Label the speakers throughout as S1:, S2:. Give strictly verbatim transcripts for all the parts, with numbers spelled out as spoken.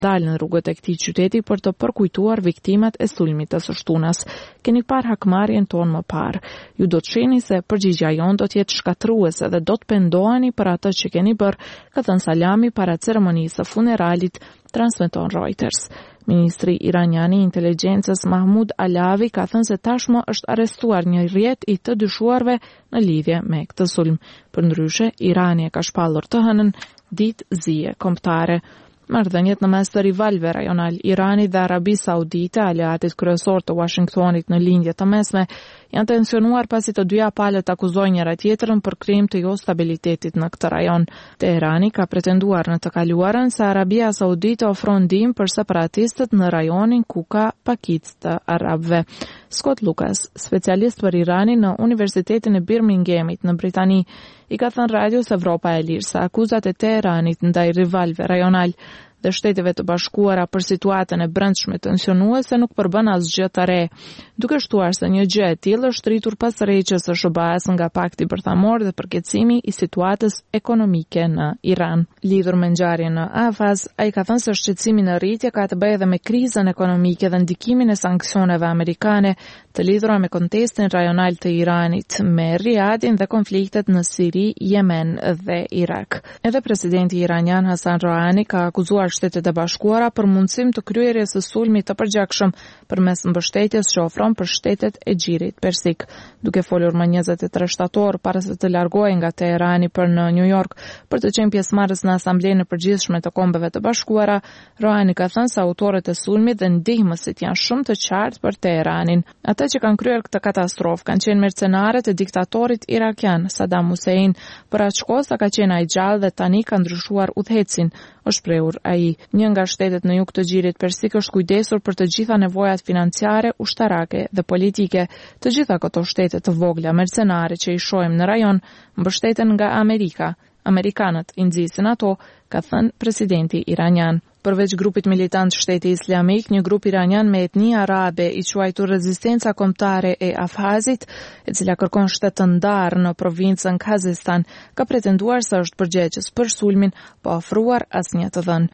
S1: dalë në rrugët e këtij qyteti për të përkujtuar viktimat e sulmit të së shtunës. Keni parë hakmarrjen tonë më parë. Ju do të shihni se përgjigjja jonë do të jetë shkatërruese dhe do të pendoheni për atë që keni bërë, ka thënë Salami para ceremonisë së funeralit, transmeton Reuters. Ministri iranian i inteligjencës Mahmud Alavi ka thënë se tashmë është arrestuar një rrjet i të dyshuarve në lidhje me këtë sulm. Përndryshe, Irani e ka shpallur të hënën ditë zije kombëtare. Marrëdhëniet në mes të rivalëve rajonal Irani dhe Arabi Saudite, aleatit kryesor të Washingtonit në lindje të mesme, janë tensionuar pasi të dyja palët akuzojnë njëra tjetrën për krim të jo stabilitetit në këtë rajon. Teherani ka pretenduar në të kaluarën se Arabia Saudite ofron ndihmë për separatistët në rajonin ku ka pakicë të arabëve. Scott Lucas, specialist për Iranin në Universitetin e Birminghamit në Britani, i ka thënë Radios Evropa e Lirë se akuzat e Teheranit ndaj rivalëve rajonal dhe Shteteve të Bashkuara për situatën e brendshme tensionuese nuk përbën asgjë të re, duke shtuar se një gjë e tillë është rritur pas rreqjes së S B A-s nga pakti bërthamor dhe përkeqësimi i situatës ekonomike në Iran. Lidhur me ngjarjen në Afaz, ai ka thënë se shqetësimi në rritje ka të bëjë edhe me krizën ekonomike dhe ndikimin e sanksioneve amerikane të lidhura me kontestin rajonal të Iranit, me Riyadhin dhe konfliktet në Siri, Yemen dhe Irak. Edhe presidenti iranian Hasan Rouhani ka akuzuar Shtetet e Bashkuara për mundësim të kryerjes së sulmit të përgjakshëm përmes mbështetjes që ofron për shtetet e Gjirit Persik. Duke folur më njëzet e tre shtator para se të largohej nga Teherani për në New York për të qenë pjesëmarrës në Asamblenë e Përgjithshme të Kombeve të Bashkuara, Rouhani ka thënë se autorët e sulmit dhe ndihmësit janë shumë të qartë për Teheranin. Ata që kanë kryer këtë katastrofë kanë qenë mercenarët e diktatorit irakian Saddam Hussein, për aq kohë sa ka qenë ai gjallë dhe tani ka ndryshuar udhëhecin, është shprehur ai. Një nga shtetet në jug të Gjirit Persik është kujdesur për të gjitha nevojat financiare, ushtarake dhe politike. Të gjitha këto shtete të vogla mercenare që i shohim në rajon mbështeten nga Amerika. Amerikanët i nxisin ato, ka thënë presidenti iranian. Përveç grupit militant Shteti Islamik, një grup iranian me etni arabe i quajtur Rezistenca Kombëtare e Afazit, e cila kërkon shtet të ndarë në provincën Khazestan, ka pretenduar se është përgjegjës për sulmin, pa ofruar asnjë të dhënë.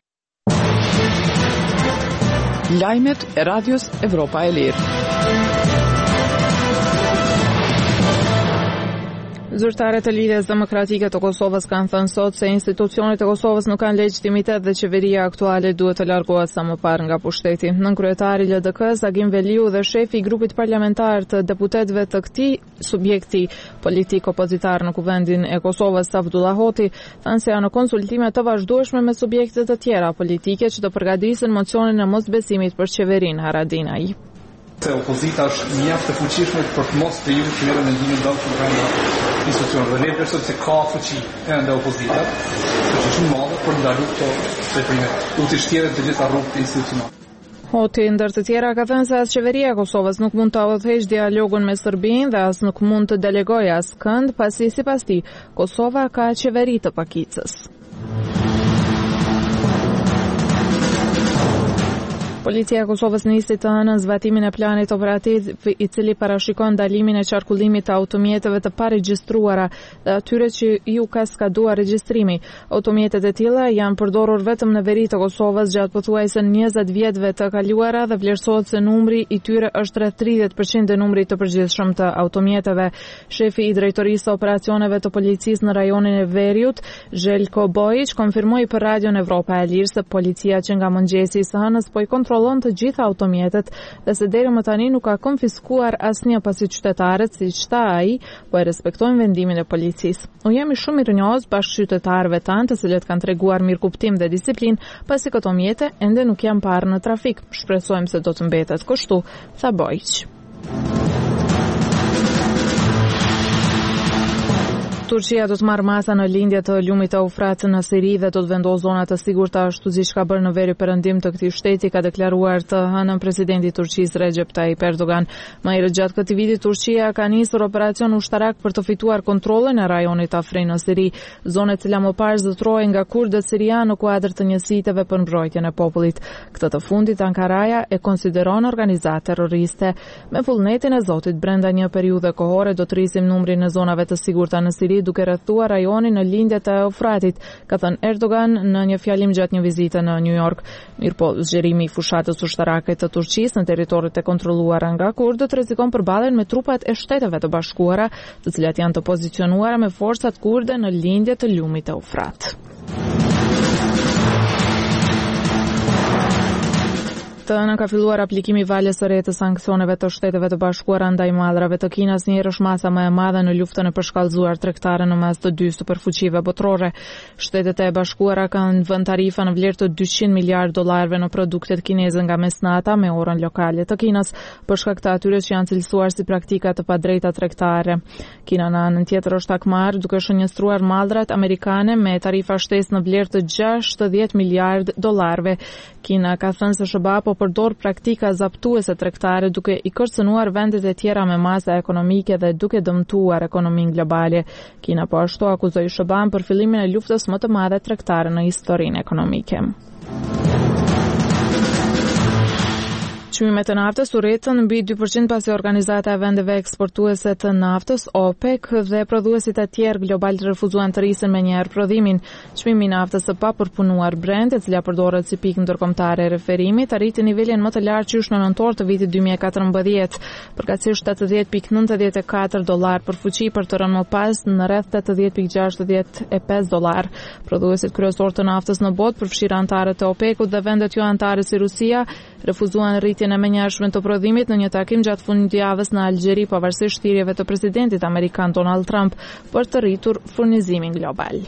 S2: Lajmet e Radios Evropa e Lirë.
S1: Zyrtarët e Lidhjes Demokratike të Kosovës kanë thënë sot se institucionet e Kosovës nuk kanë legjitimitet dhe qeveria aktuale duhet të largohet sa më parë nga pushteti. Nënkryetari L D K-s Agim Veliu dhe shefi i grupit parlamentar të deputetëve të këtij subjekti politik opozitar në Kuvendin e Kosovës, Abdullah Hoti, thanë se janë në konsultime të vazhdueshme me subjekte të tjera politike që të përgatisin mocionin e mosbesimit për qeverinë Haradinaj.
S3: Se opozita është mjaft e fuqishme për të mos të ju që merren mendimin dashur nga institucionet. Dhe ne besojmë se ka fuqi ende opozita, është shumë madhe për ndalu këto veprime. Duhet të shtjeren të gjitha rrugët institucionale.
S1: Hoti ndër të tjera ka thënë se as qeveria e Kosovës nuk mund të udhëheqë dialogun me Serbinë dhe as nuk mund të delegojë askënd, pasi sipas tij Kosova ka qeveri të pakicës. Policia e Kosovës nisi të hënën zbatimin e planit operativ i cili parashikon ndalimin e qarkullimit të automjeteve të paregjistruara dhe atyre që ju ka skaduar regjistrimi. Automjetet e tilla janë përdorur vetëm në veri të Kosovës gjatë pothuajse njëzet vjetëve të kaluara dhe vlerësohet se numri i tyre është rreth tridhjetë përqind e numrit të përgjithshëm të automjeteve. Shefi i drejtorisë së operacioneve të policisë në rajonin e Veriut, Željko Bojić, konfirmoi për Radion Evropa e Lirë se policia që nga mëngjesi i së hënës po i kontrollon të gjitha automjetet dhe se deri më tani nuk ka konfiskuar asnjë pasi qytetarët, siç tha ai, po e respektojnë vendimin e policisë. U jemi shumë mirënjohës bashkëqytetarëve tanë, të cilët kanë treguar mirëkuptim dhe disiplinë, pasi këto mjete ende nuk janë parë në trafik. Shpresojmë se do të mbetet kështu, tha Bojić. Turqia do të marrë masa në lindje të lumit të Eufrat në Siri dhe do të vendosë zona të sigurta ashtu siç ka bërë në veri perëndim të këtij shteti, ka deklaruar të hënën presidenti i Turqisë Recep Tayyip Erdogan. Më herët gjatë këtij viti Turqia ka nisur operacion ushtarak për të fituar kontrollin e rajonit Afrin në Siri, zonë e cila më parë zotërohej nga kurdët sirianë në kuadër të njësiteve për mbrojtjen e popullit. Këtë të fundit Ankaraja e konsideron organizatë terroriste. Me vullnetin e Zotit, brenda një periudhe kohore do të rrisim numrin e zonave të sigurta në Siri Italia duke rrethuar rajonin në lindjet e Eufratit, ka thënë Erdogan në një fjalim gjatë një vizite në New York. Mirpo zgjerimi i fushatës ushtarake të Turqisë në territoret e kontrolluara nga kurdët rrezikon përballjen me trupat e Shteteve të Bashkuara, të cilat janë të pozicionuara me forcat kurde në lindje të lumit Eufrat. Të në ka filluar aplikimi valjes së re të sanksioneve të Shteteve të Bashkuara ndaj madrave të Kinës, njëherë është masa më e madhe në luftën e përshkallëzuar tregtare në mes të dy superfuqive botërore. Shtetet e Bashkuara kanë vënë tarifa në vlerë të dyqind miliardë dollarëve në produktet kineze nga mesnata me orën lokale të Kinës, për shkak të atyre që janë cilësuar si praktika të padrejta tregtare. Kina në anën tjetër është akmar duke shënjestruar mallrat amerikane me tarifa shtesë në vlerë të gjashtëdhjetë miliardë dollarëve. Kina ka thënë se S B A po përdor praktika zaptuese tregtare duke i kërcënuar vendet e tjera me masa ekonomike dhe duke dëmtuar ekonominë globale. Kina po ashtu akuzoi S B A-n për fillimin e luftës më të madhe tregtare në historinë ekonomike. Çmimet e naftës u rritën mbi dy përqind pasi Organizata e Vendeve Eksportuese të Naftës OPEC dhe prodhuesit e tjerë global refuzuan të rrisin menjëherë prodhimin. Çmimi i naftës së papërpunuar Brent, e cila përdoret si pikë ndërkombëtare e referimit, arriti nivelin më të lartë qysh në nëntor të vitit dy mijë e katërmbëdhjetë, përkatësisht tetëdhjetë pikë nëntëdhjetë e katër dollar për fuqi, për të rënë më pas në rreth tetëdhjetë pikë gjashtëdhjetë e pesë dollar. Prodhuesit kryesorë të naftës në botë, përfshirë anëtarët e OPEC-ut dhe vendet jo anëtare si Rusia, refuzuan rritjen e menjëhershme të prodhimit në një takim gjatë fundjavës në Algjeri, pavarësisht thirrjeve të presidentit amerikan Donald Trump për të rritur furnizimin global.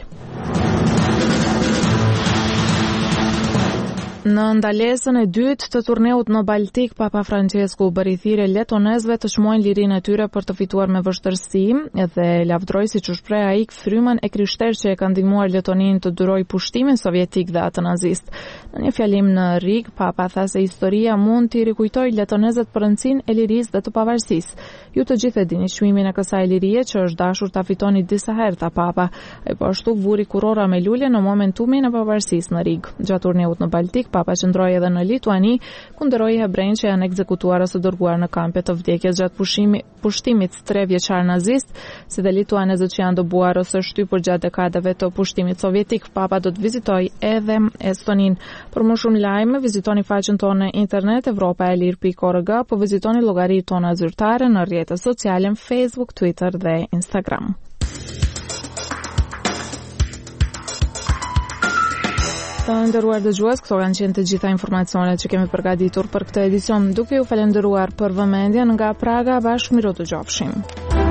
S1: Në ndalesën e dytë të turneut në Baltik, Papa Francesku bëri thirrje letonezëve të çmojnë lirinë e tyre për të fituar me vështirësi dhe lavdroi, siç u shpreh ai, frymën e krishterë që e kanë ndihmuar Letoninë të durojë pushtimin sovjetik dhe atë nazist. Në një fjalim në Rig, Papa tha se historia mund t'i rikujtojë letonezët për rëndësinë e lirisë dhe të pavarësisë. Ju të gjithë e dini çmimin e kësaj lirie që është dashur ta fitoni disa herë, tha Papa. Ai po ashtu vuri kurora me lule në momentumin e pavarësisë në Rig. Gjatë turneut në Baltik, Papa qëndroi edhe në Lituani, ku nderoi hebrejnë që janë ekzekutuar ose dërguar në kampe të vdekjes gjatë pushimi, pushtimit tre vjeçar nazist, si dhe lituanezët që janë dëbuar ose shtypur gjatë dekadave të pushtimit sovjetik. Papa do të vizitojë edhe Estoninë. Për më shumë lajme, vizitoni faqen tonë në internet evropa e lir pikë org, po vizitoni llogaritë tona zyrtare në rrjetet sociale Facebook, Twitter dhe Instagram. Të nderuar dëgjues, këto kanë qenë të gjitha informacionet që kemi përgatitur për këtë edicion. Duke ju falendëruar për vëmendjen nga Praga, bashkë miro të gjofshim.